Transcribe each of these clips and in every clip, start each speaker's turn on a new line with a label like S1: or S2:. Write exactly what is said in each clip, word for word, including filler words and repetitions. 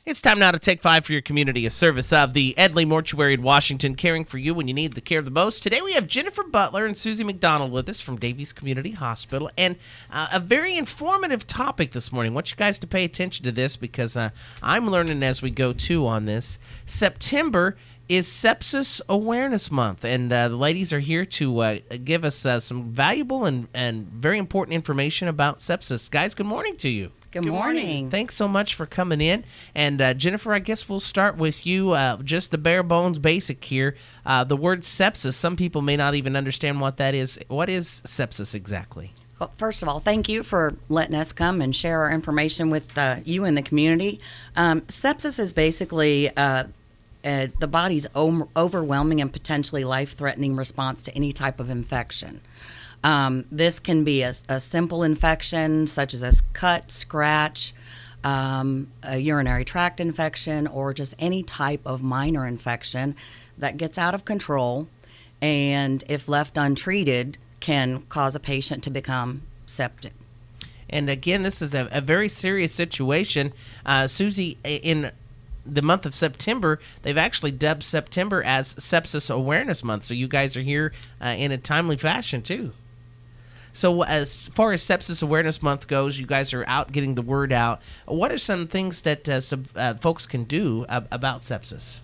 S1: It's time now to take five for your community, a service of the Edley Mortuary in Washington, caring for you when you need the care the most. Today we have Jennifer Butler and Susie McDonald with us from Davies Community Hospital, and uh, a very informative topic this morning. I want you guys to pay attention to this because uh, I'm learning as we go too on this. September is Sepsis Awareness Month, and uh, the ladies are here to uh, give us uh, some valuable and, and very important information about sepsis. Guys, good morning to you.
S2: Good, Good morning. morning.
S1: Thanks so much for coming in. And uh, Jennifer, I guess we'll start with you. Uh, just the bare bones basic here. Uh, the word sepsis, some people may not even understand what that is. What is sepsis exactly?
S2: Well, first of all, thank you for letting us come and share our information with uh, you and the community. Um, sepsis is basically uh, uh, the body's o- overwhelming and potentially life-threatening response to any type of infection. Um, this can be a, a simple infection such as a cut, scratch, um, a urinary tract infection, or just any type of minor infection that gets out of control and, if left untreated, can cause a patient to become septic.
S1: And again, this is a, a very serious situation. Uh, Susie, in the month of September, they've actually dubbed September as Sepsis Awareness Month, so you guys are here uh, in a timely fashion too. So as far as Sepsis Awareness Month goes, you guys are out getting the word out. What are some things that uh, some, uh, folks can do uh, about sepsis?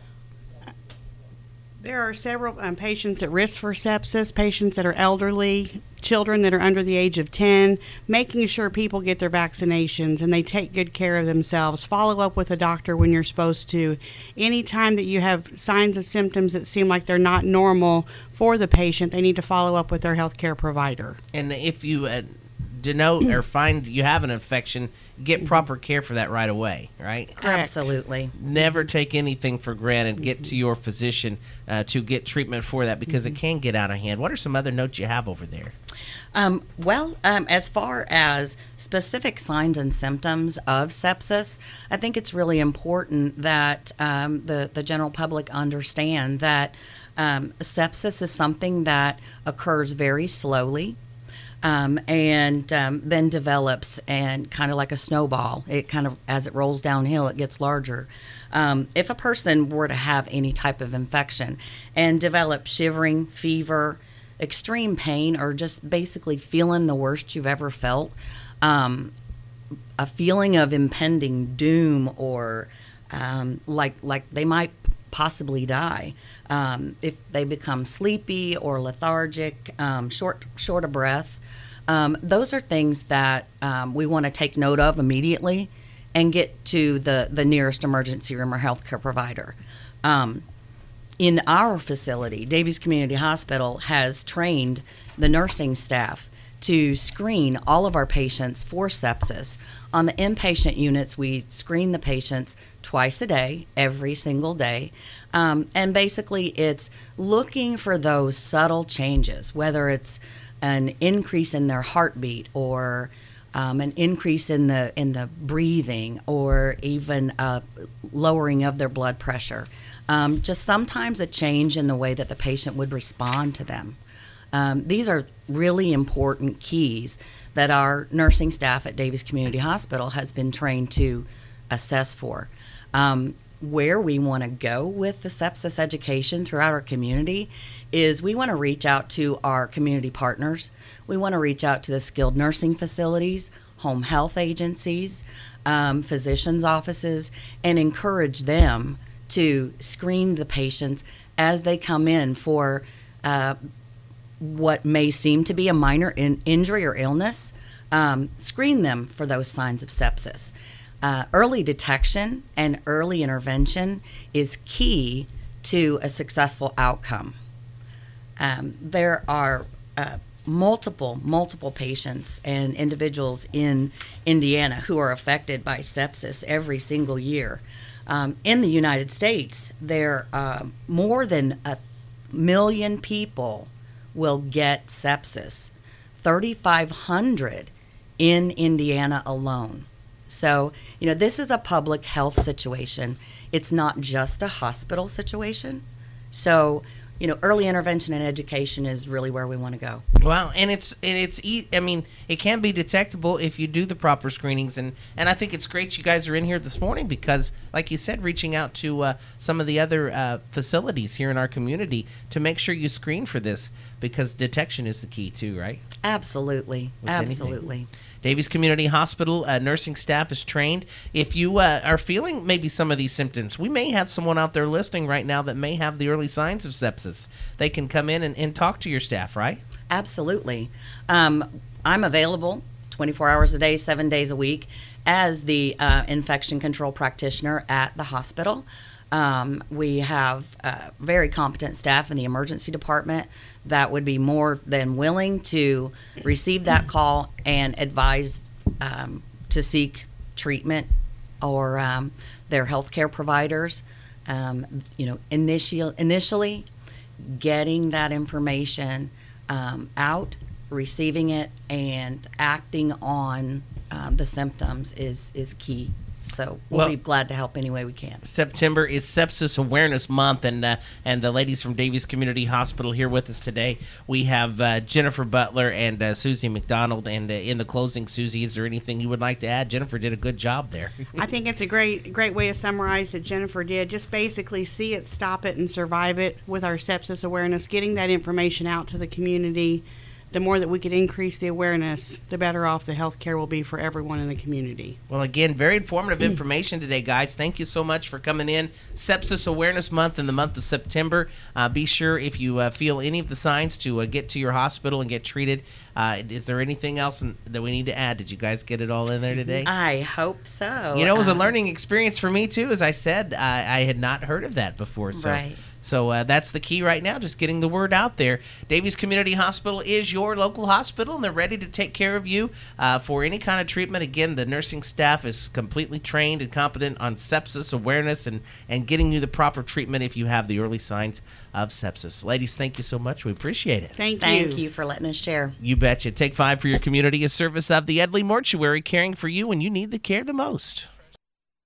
S3: There are several um, patients at risk for sepsis, patients that are elderly, children that are under the age of ten, making sure people get their vaccinations and they take good care of themselves. Follow up with a doctor when you're supposed to. Anytime that you have signs and symptoms that seem like they're not normal for the patient, they need to follow up with their healthcare provider.
S1: And if you uh, denote or find you have an infection, get proper care for that right away, right?
S2: Correct. Absolutely.
S1: Never take anything for granted. Get to your physician uh, to get treatment for that because mm-hmm. it can get out of hand. What are some other notes you have over there?
S2: Um, well, um, as far as specific signs and symptoms of sepsis, I think it's really important that um, the, the general public understand that um, sepsis is something that occurs very slowly. Um, and um, then develops and kind of like a snowball. It kind of, as it rolls downhill, it gets larger. Um, if a person were to have any type of infection and develop shivering, fever, extreme pain, or just basically feeling the worst you've ever felt, um, a feeling of impending doom or um, like like they might possibly die, um, if they become sleepy or lethargic, um, short short of breath. Um, those are things that um, we want to take note of immediately and get to the, the nearest emergency room or healthcare provider. Um, in our facility, Davies Community Hospital has trained the nursing staff to screen all of our patients for sepsis. On the inpatient units, we screen the patients twice a day, every single day. Um, and basically, it's looking for those subtle changes, whether it's an increase in their heartbeat or um, an increase in the in the breathing or even a lowering of their blood pressure. Um, just sometimes a change in the way that the patient would respond to them. Um, these are really important keys that our nursing staff at Davies Community Hospital has been trained to assess for. Um, where we want to go with the sepsis education throughout our community is we want to reach out to our community partners. We want to reach out to the skilled nursing facilities, home health agencies, um, physicians' offices, and encourage them to screen the patients as they come in for uh, what may seem to be a minor in- injury or illness. Um, screen them for those signs of sepsis. Uh, early detection and early intervention is key to a successful outcome. Um, there are uh, multiple, multiple patients and individuals in Indiana who are affected by sepsis every single year. Um, in the United States, there are uh, more than a million people will get sepsis, thirty-five hundred in Indiana alone. So, you know, this is a public health situation. It's not just a hospital situation. So you know, early intervention and education is really where we want to go.
S1: Wow, and it's and it's e- I mean, it can be detectable if you do the proper screenings, and and I think it's great you guys are in here this morning because, like you said, reaching out to uh, some of the other uh, facilities here in our community to make sure you screen for this because detection is the key too, right?
S2: Absolutely,
S1: With anything.
S2: absolutely.
S1: Davies Community Hospital uh, nursing staff is trained. If you uh, are feeling maybe some of these symptoms, we may have someone out there listening right now that may have the early signs of sepsis. They can come in and, and talk to your staff, right?
S2: Absolutely. Um, I'm available twenty-four hours a day, seven days a week as the uh, infection control practitioner at the hospital. Um, we have uh, very competent staff in the emergency department that would be more than willing to receive that call and advise um, to seek treatment or um, their healthcare providers. Um, you know, initial, initially getting that information um, out, receiving it, and acting on um, the symptoms is, is key. So we'll,
S1: Well,
S2: be glad to help any way we can.
S1: September is Sepsis Awareness Month, and uh, and the ladies from Davies Community Hospital here with us today. We have uh, Jennifer Butler and uh, Susie McDonald. And uh, in the closing, Susie, is there anything you would like to add? Jennifer did a good job there.
S3: I think it's a great great way to summarize that Jennifer did. Just basically see it, stop it, and survive it with our sepsis awareness, getting that information out to the community. The more that we could increase the awareness, the better off the healthcare will be for everyone in the community.
S1: Well, again, very informative information today, guys. Thank you so much for coming in. Sepsis Awareness Month in the month of September. Uh, be sure if you uh, feel any of the signs to uh, get to your hospital and get treated. Uh, is there anything else in, that we need to add? Did you guys get it all in there today?
S2: I hope so.
S1: You know, it was a
S2: Um,
S1: learning experience for me, too. As I said, I, I had not heard of that before. So.
S2: Right.
S1: So uh, that's the key right now, just getting the word out there. Davies Community Hospital is your local hospital, and they're ready to take care of you uh, for any kind of treatment. Again, the nursing staff is completely trained and competent on sepsis awareness and, and getting you the proper treatment if you have the early signs of sepsis. Ladies, thank you so much. We appreciate it.
S3: Thank you.
S2: Thank you for letting us share.
S1: You betcha. Take Five for your community, a service of the Edley Mortuary, caring for you when you need the care the most.